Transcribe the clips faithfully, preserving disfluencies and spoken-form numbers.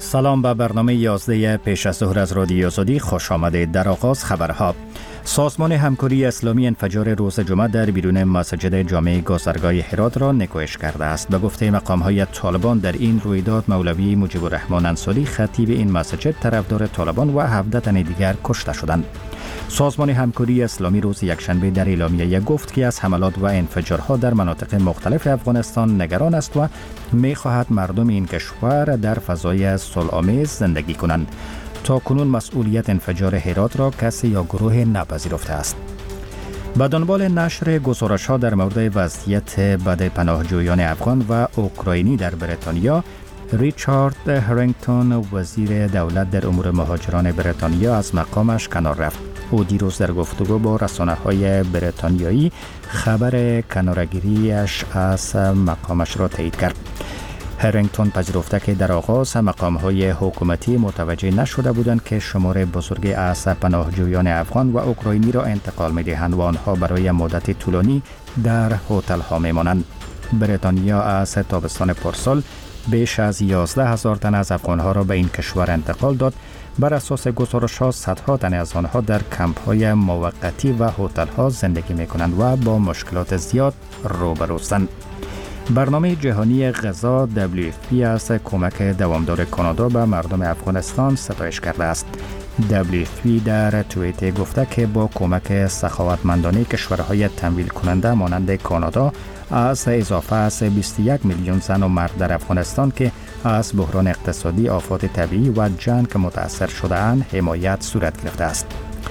سلام به برنامه یازده پیش از ظهر از رادیو آزادی خوش آمدید. در آغاز خبرها. سازمان همکاری اسلامی انفجار روز جمعه در بیرون مسجد جامع گذرگاه هرات را نکوهش کرده است. به گفته مقام‌های طالبان در این رویداد مولوی مجیب الرحمن انصاری خطیب این مسجد طرفدار طالبان و هفده تن دیگر کشته شدند. سازمان همکاری اسلامی روز یکشنبه در اعلامیه گفت که از حملات و انفجارها در مناطق مختلف افغانستان نگران است و می‌خواهد مردم این کشور در فضای صلح‌آمیز زندگی کنند. تا کنون مسئولیت انفجار هرات را کسی یا گروه نپذیرفته است. به دنبال نشر گزارش‌ها در مورد وضعیت بد پناهجویان افغان و اوکراینی در بریتانیا، ریچارد هرینگتون وزیر دولت در امور مهاجران بریتانیا از مقامش کنار رفت. او دیروز در گفتگو با رسانه‌های بریتانیایی خبر کنارگیریش از مقامش را تایید کرد. هرینگتون پذیرفته که در آغاز مقام‌های حکومتی متوجه نشده بودند که شمار بزرگی از پناهجویان افغان و اوکراینی را انتقال می‌دهند و آنها برای مدت طولانی در هتل‌ها می‌مانند. بریتانیا از تابستان پارسال بیش از یازده هزار تن از افغان‌ها را به این کشور انتقال داد. بر اساس گزارش‌ها صدها تن از آنها در کمپ‌های موقتی و هتل‌ها زندگی می‌کنند و با مشکلات زیاد روبروستند. برنامه جهانی غذا دبلیو اف پی از کمک دوامدار کانادا به مردم افغانستان ستایش کرده است. دبلیو اف پی در توییت گفته که با کمک سخاوتمندانه کشورهای تمویل کننده مانند کانادا از اضافه از بیست و یک میلیون زن و مرد در افغانستان که از بحران اقتصادی، آفات طبیعی و جنگ متاثر شده‌اند حمایت صورت گرفته است.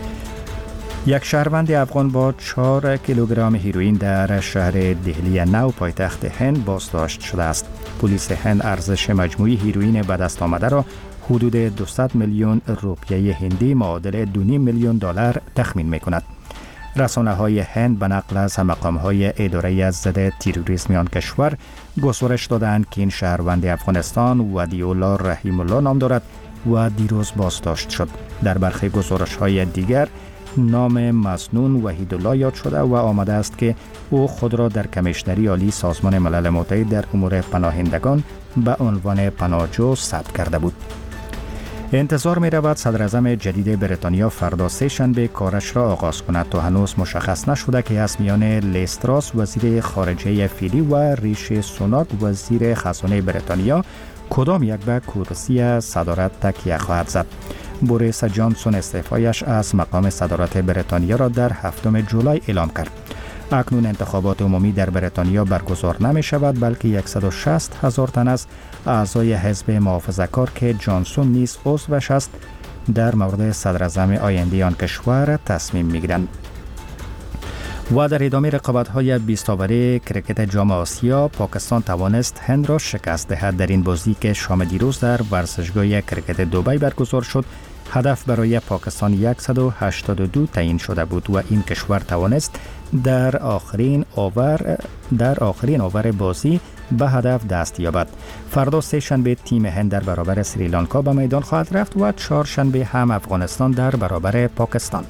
یک شهروند افغان با چهار کیلوگرم هیروئین در شهر دهلی نو پایتخت هند بازداشت شده است. پلیس هند ارزش مجموعی هیروئین به دست آمده را حدود دویست میلیون روپیه هندی معادل دو و نیم میلیون دلار تخمین می‌کند. رسانه‌های هند به نقل از مقام‌های اداره ضد تروریسم آن کشور گزارش دادند که این شهروند افغانستان ودیع‌الله رحیم الله نام دارد و دیروز بازداشت شد. در برخی گزارش‌های دیگر نام مسنون وحیدالله یاد شده و آمده است که او خود را در کمیشنری عالی سازمان ملل متحد در امور پناهندگان به عنوان پناهجو ثبت کرده بود. انتظار می رود صدر اعظم جدید بریتانیا فردا سه شنبه کارش را آغاز کند. تا هنوز مشخص نشده که از میان لیز تراس وزیر خارجه فعلی و ریشی سوناک وزیر خزانه بریتانیا کدام یک به کرسی صدارت تکیه خواهد زد. بوریس جانسون استعفایش از مقام صدارت بریتانیا را در هفتم جولای اعلام کرد. اکنون انتخابات عمومی در بریتانیا برگزار نمی شود بلکه صد و شصت هزار تن از اعضای حزب محافظه‌کار که جانسون نیز عضوش است در مورد صدر اعظم آینده آن کشور تصمیم می گیرند. و در ادامه رقابت‌های بیست اوری کرکت جام آسیا، پاکستان توانست هند را شکست دهد. در این بازی که شام دیروز در ورزشگاه کرکت دبی برگزار شد، هدف برای پاکستان صد و هشتاد و دو تعیین شده بود و این کشور توانست در آخرین اوور در آخرین اوور بازی به هدف دست یابد. فردا سه شنبه تیم هند در برابر سریلانکا به میدان خواهد رفت و چهار شنبه هم افغانستان در برابر پاکستان.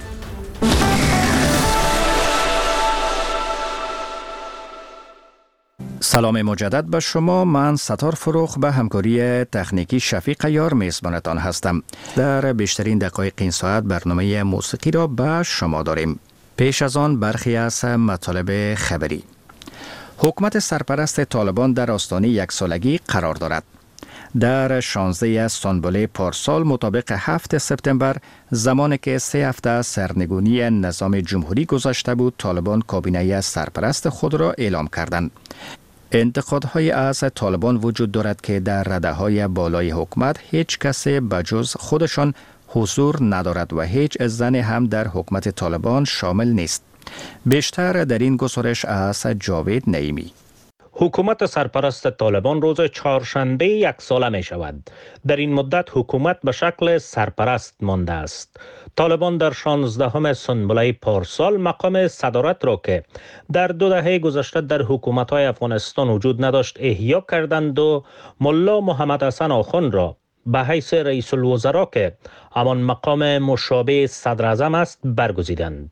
سلام مجدد به شما. من ستار فروخ به همکاری تکنیکی شفیق یار میزبانتان هستم. در بیشترین دقایق این ساعت برنامه موسیقی را به شما داریم. پیش از آن برخی از مطالب خبری. حکومت سرپرست طالبان در آستانه یک سالگی قرار دارد. در شانزده سانبله پارسال مطابق هفتم سپتامبر زمانی که سه هفته از سرنگونی نظام جمهوری گذشته بود، طالبان کابینه سرپرست خود را اعلام کردند. انتقادهای از طالبان وجود دارد که در رده‌های بالای حکومت هیچ کسی بجز خودشان حضور ندارد و هیچ زن هم در حکومت طالبان شامل نیست. بیشتر در این گزارش از جاوید نعیمی. حکومت سرپرست طالبان روز چهارشنبه یک ساله می شود. در این مدت حکومت به شکل سرپرست مانده است. طالبان در شانزدهم سنبله پارسال مقام صدارت را که در دو دهه گذشته در حکومت‌های افغانستان وجود نداشت احیا کردند و ملا محمد حسن آخوند را به حیث رئیس الوزراء که همان مقام مشابه صدر اعظم است برگزیدند.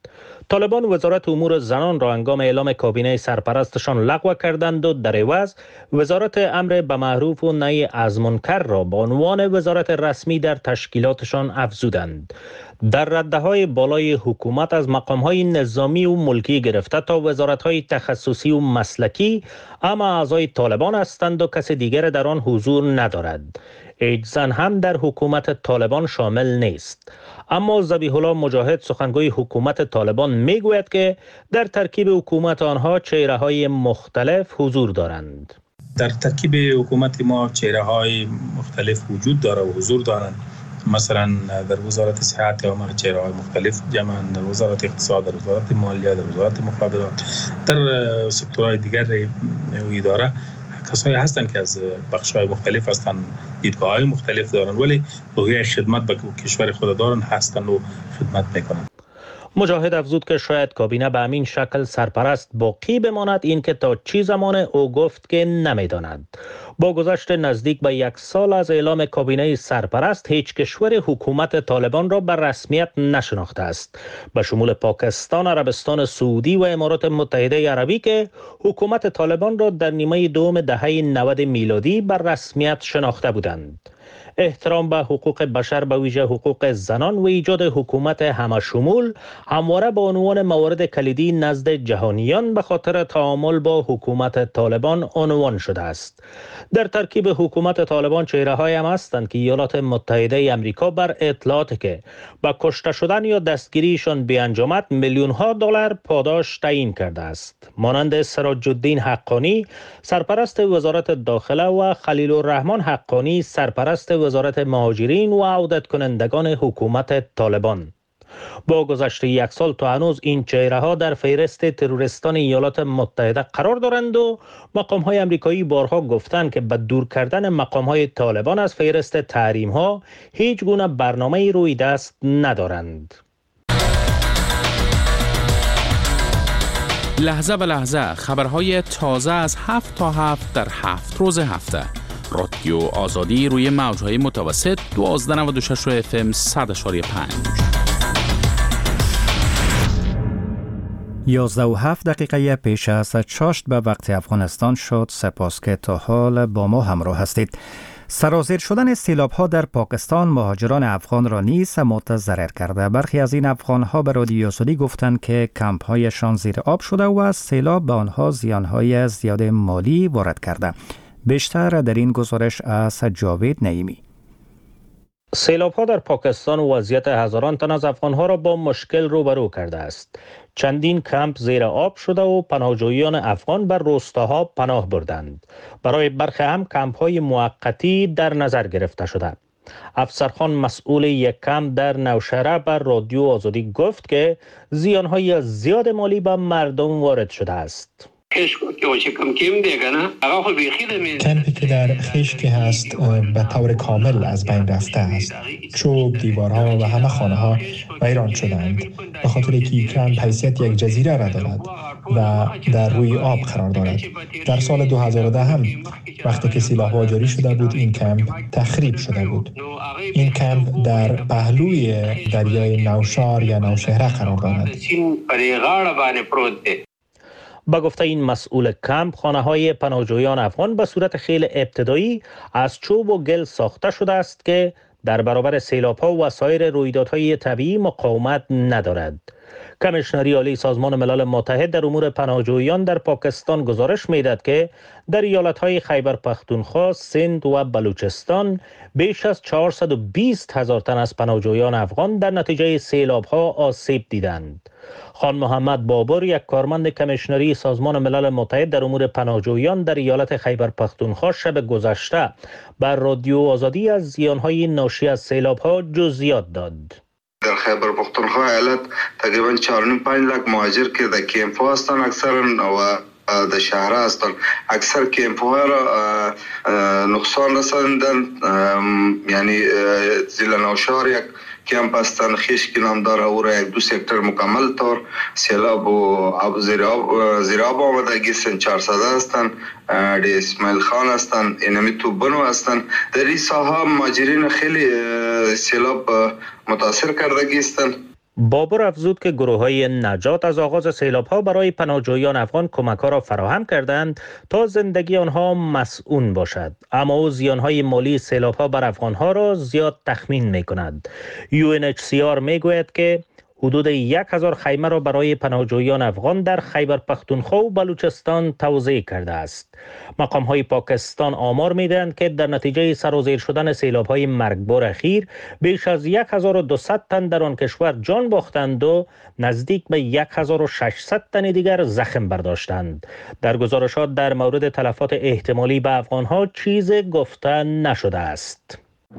طالبان وزارت امور زنان را هنگام اعلام کابینه سرپرستشان لغو کردند و در عوض وزارت امر به معروف و نهی از منکر را به عنوان وزارت رسمی در تشکیلاتشان افزودند. در رده‌های بالای حکومت از مقام‌های نظامی و ملکی گرفته تا وزارت‌های تخصصی و مسلکی اما اعضای طالبان هستند و کس دیگر در آن حضور ندارد. هیچ زن هم در حکومت طالبان شامل نیست. اما ذبیح الله مجاهد سخنگوی حکومت طالبان میگوید که در ترکیب حکومت آنها چهره‌های مختلف حضور دارند. در ترکیب حکومت ما چهره‌های مختلف وجود داره و حضور دارند. مثلا در وزارت صحت یا ما چهره‌های مختلف جمعند، در وزارت اقتصاد، در وزارت مالیه، در وزارت مخابرات، در سکتورهای دیگر اداره کسایی هستند که از بخش‌های مختلف هستند، دیدگاه‌های مختلف دارند، ولی روحیه خدمت به کشور خود دارند هستند و خدمت میکنند. مجاهد افزود که شاید کابینه به همین شکل سرپرست باقی بماند، این که تا چی زمان او گفت که نمیداند. با گذشت نزدیک به یک سال از اعلام کابینه سرپرست هیچ کشور حکومت طالبان را به رسمیت نشناخته است، به شمول پاکستان، عربستان سعودی و امارات متحده عربی که حکومت طالبان را در نیمه دوم دهه نود میلادی به رسمیت شناخته بودند. احترام به حقوق بشر به ویژه حقوق زنان و ایجاد حکومت همشمول همواره به عنوان موارد کلیدی نزد جهانیان به خاطر تعامل با حکومت طالبان عنوان شده است. در ترکیب حکومت طالبان چهره‌هایی هم هستند که ایالات متحده آمریکا بر اطلاعاتی که با کشته شدن یا دستگیریشان بیانجامد میلیون ها دلار پاداش تعیین کرده است. مانند سراج الدین حقانی سرپرست وزارت داخله و خلیل الرحمن حقانی سرپرست وزارت مهاجرین و عودت کنندگان حکومت طالبان. با گذشت یک سال تا هنوز این چهره‌ها در فهرست تروریستان ایالات متحده قرار دارند و مقام‌های آمریکایی بارها گفتند که به دور کردن مقام‌های طالبان از فهرست تحریم‌ها هیچ گونه برنامه‌ای روی دست ندارند. لحظه به لحظه خبرهای تازه از هفت تا هفت در هفت روز هفته. رادیو آزادی روی موج‌های متوسط دوازده و نود و شش اف ام صد و پنج. یازده و هفت دقیقه پیش از چاشت به وقت افغانستان شد. سپاس که تا حال با ما همراه هستید. سرازیر شدن سیلاب‌ها در پاکستان مهاجران افغان را نیز متضرر کرده. برخی از این افغان‌ها به رادیو آزادی گفتند که کمپ‌هایشان زیر آب شده و از سیلاب به آنها زیان‌های زیاد مالی وارد کرده. بیشتر در این گزارش از جاوید نعیمی. سیلاب‌ها در پاکستان و وضعیت هزاران تن از افغان‌ها را با مشکل روبرو کرده است. چندین کمپ زیر آب شده و پناهجویان افغان بر روستاها پناه بردند. برای برخی هم کمپ‌های موقتی در نظر گرفته شده. افسرخان مسئول یک کمپ در نوشهره بر رادیو آزادی گفت که زیان‌های زیاد مالی به مردم وارد شده است. کمپی که در خشکی هست به طور کامل از بین رفته است. چوب، دیوارها و همه خانه ها ویران شدند به خاطر که کمپ حیثیت یک جزیره را دارد و در روی آب قرار دارد. در سال دو هزار و ده هم وقتی که سیلاب‌ها جاری شده بود این کمپ تخریب شده بود. این کمپ در پهلوی دریای نوشار یا نوشهره قرار دارد. با گفته این مسئول کمپ، خانه‌های پناهجویان افغان به صورت خیلی ابتدایی از چوب و گل ساخته شده است که در برابر سیلاب‌ها و سایر رویدادهای طبیعی مقاومت ندارد. کمیشنری عالی سازمان ملل متحد در امور پناهجویان در پاکستان گزارش می‌دهد که در ایالت‌های خیبر پختونخوا، سند و بلوچستان بیش از چهارصد و بیست هزار تن از پناهجویان افغان در نتیجه سیلاب‌ها آسیب دیدند. خان محمد بابر، یک کارمند کمیشنری سازمان ملل متحد در امور پناهجویان در ایالت خیبر پختونخوا شب گذشته بر رادیو آزادی از زیان‌های ناشی از سیلاب‌ها جزئیات داد. در خیبر پختونخوا ایالت تقریبا چهار و نیم پنج لک مهاجر که در کمپ‌ها هستند اکثرا و در شهر هستند. اکثر کمپ‌ها را نقصان رساندند، یعنی ضلع نوشهر یک کمپ هستند، خشکی نام داره، او را یک دو سکتر مکمل طور سیلاب و آب زیر آب زیر آب آمده. گیسن چهارصد هستند، دی اسماعیل خان هستند، اینمی توبنو هستند. در این ساحه مهاجرین خیلی سیلاب متاثر کرده گیستند. بابر افزود که گروه‌های نجات از آغاز سیلاب‌ها برای پناهجویان افغان کمک‌ها را فراهم کردند تا زندگی آنها مسئول باشد، اما او زیان‌های مالی سیلاب‌ها بر افغان‌ها را زیاد تخمین می‌کند. یو ان اچ سی آر می‌گوید که حدود یک هزار خیمه را برای پناهجویان افغان در خیبر پختونخوا و بلوچستان توزیع کرده است. مقام‌های پاکستان آمار می‌دهند که در نتیجه سرازیر شدن سیلاب‌های مرگبار اخیر بیش از یک هزار و دویست تن در آن کشور جان باختند و نزدیک به یک هزار و ششصد تن دیگر زخم برداشتند. در گزارشات در مورد تلفات احتمالی به افغان‌ها چیزی گفته نشده است.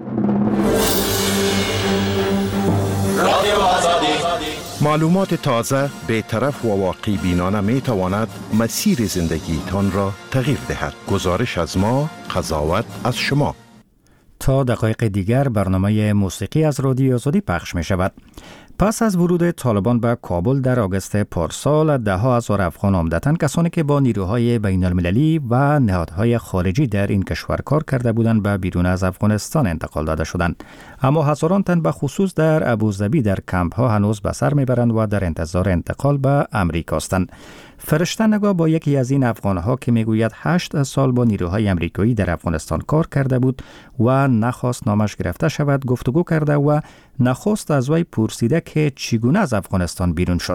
معلومات تازه، بی‌طرف و واقع بینانه می تواند مسیر زندگی تان را تغییر دهد. گزارش از ما، قضاوت از شما. تا دقایق دیگر برنامه موسیقی از رادیو آزادی پخش می شود. پس از ورود طالبان به کابل در آگوست پارسال، ده ها هزار افغان عمدتاً کسانی که با نیروهای بین المللی و نهادهای خارجی در این کشور کار کرده بودند به بیرون از افغانستان انتقال داده شدند. اما هزاران تن به خصوص در ابوظبی در کمپ ها هنوز به سر میبرند و در انتظار انتقال به امریکا هستند. فرشته نگاه با یکی از این افغانها که میگوید هشت سال با نیروهای امریکایی در افغانستان کار کرده بود و نخواست نامش گرفته شود گفتگو کرده و نخست از وی پرسیده که چگونه از افغانستان بیرون شد.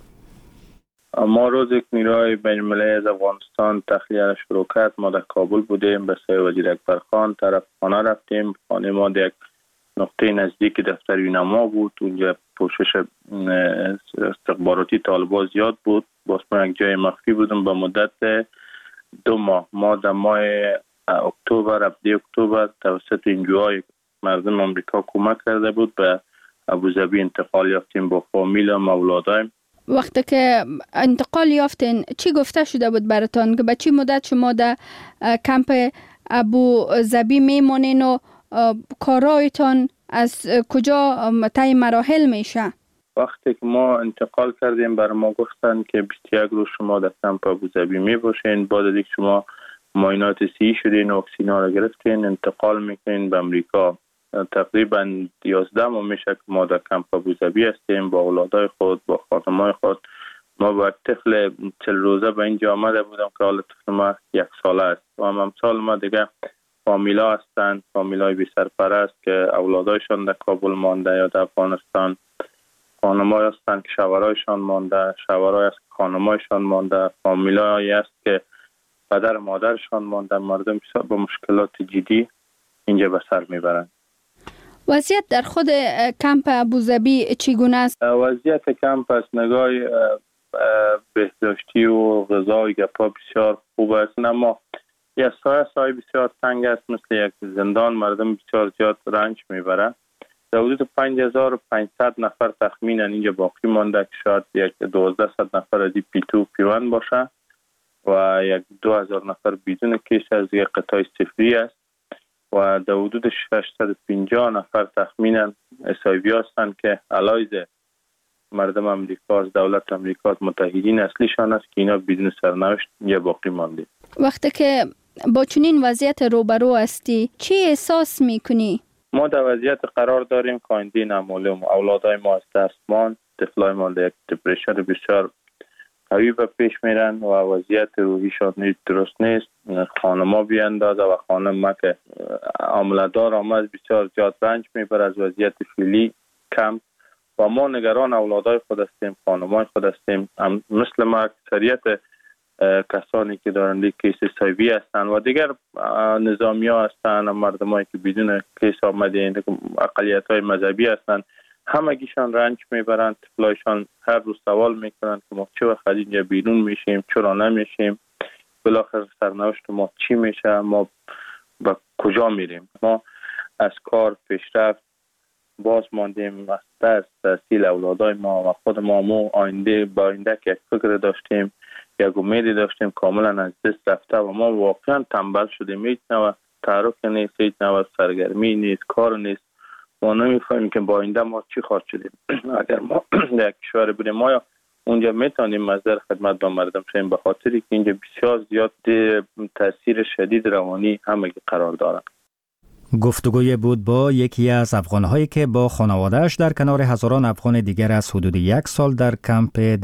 ما روز یک نیروهای بین المللی از افغانستان تخلیه شروع کرد، ما در کابل بودیم، به سوی وزیر اکبرخان طرف خانه رفتیم. خانه ما در یک نقطه نزدیک دفتر وینما بود، اونجا پوشش استخباراتی طالبان زیاد بود. باز ما یک جای مخفی بودم به مدت دو ماه. ما در ماه اکتبر، هفده اکتبر توسط انجوهای مردم آمریکا کمک کرده بود به ابوظبی انتقال یافتیم با فامیل و اولادایم. وقتی که انتقال یافتین چی گفته شده بود براتون که به چی مدت شما در کمپ ابوظبی میمونین و کارایتان از کجا طی مراحل میشه؟ وقتی که ما انتقال کردیم بر ما گفتن که بیست و یک روز شما در کمپ ابوظبی می باشین، بعد از اینکه شما معاینات صحی شدین و واکسینا را گرفتین انتقال میکنین به امریکا. تقریبا یازده ماه میشه که ما در کمپ ابوظبی هستیم با اولادای خود، با خانمای خود. ما با طفل چل روزه به اینجا آمده بودم که حالا طفل ما یک ساله است و هم امثال ما دیگه فامیلا هستند، فامیلای بی سرپرست که اولادایشان در کابل مانده یا در افغانستان. خانمای هستند که شوهرایشان مانده، شوهرای است که خانمایشان مانده، فامیلایی است که پدر مادرشان مانده. مردم با مشکلات جدی اینجا به سر میبرند. وضعیت در خود کمپ ابوظبی چگونه است؟ وضعیت کمپ از نگاه بهداشتی و غذای گپا بسیار خوب است، اما یک سایه سایه بسیار تنگ است، مثل یک زندان. مردم بسیار زیاد رنج میبرند. در حدود پنج هزار و پانصد نفر تخمینا اینجا باقی مانده که شاید یک دوازده صد نفر از پی تو پی وان باشه و یک دو هزار نفر بدون کیس از یک قطعه صفری است و در حدود ششصد و پنجاه نفر تخمینا اسایوی هستند که علایز مردم امریکا از دولت امریکا از متحدین اصلیشان است که اینا بدون سرنوشت اینجا باقی مانده. وقتی که با چنین وضعیت روبرو هستی چی احساس میکنی؟ ما در وضعیت قرار داریم که آینده نامعلوم. اولادای ما از دست ماند، طفلای ما در یک دپرشن بسیار قوی به پیش میرن و وضعیت روحیشان نیز درست نیست. خانما بیاندازه و خانم ما که عامله‌دار آمد بسیار زیاد رنج میبره از وضعیت فعلی کم و ما نگران اولادای خود هستیم، خانمای خود هستیم. مثل ما اکثریت کسانی که دارند کیس سایوی هستند و دیگر نظامی ها هستند، مردمایی که بدون کیس آمده، اقلیت های مذهبی هستند، همگیشان رنج میبرند. طفلایشان هر روز سوال میکنند که ما چه وقت اینجا بیرون میشیم، چرا نمیشیم، بالاخره سرنوشت ما چی میشه، ما به کجا میریم. ما از کار پیشرفت باز ماندیم، از دست تحصیل اولادای ما و خود ما مو آینده با آینده که یک فکر داشتیم، یک امیدی داشتیم، کاملا از دست رفته و ما واقعا تنبل شدیم. هیچ نوع تعارف نیست، هیچ نوع سرگرمی نیست، کار نیست. ما نمیفهمیم که با آینده ما چی خواهد شدیم. اگر ما در کشور بریم ما یا اونجا میتونیم مصدر خدمت با مردم شیم، به خاطری که اینجا بسیار زیاد تاثیر شدید روانی همگی قرار دارن. گفتگوی بود با یکی از افغان‌هایی که با خانواده‌اش در کنار هزاران افغان دیگر از حدود یک سال در کمپ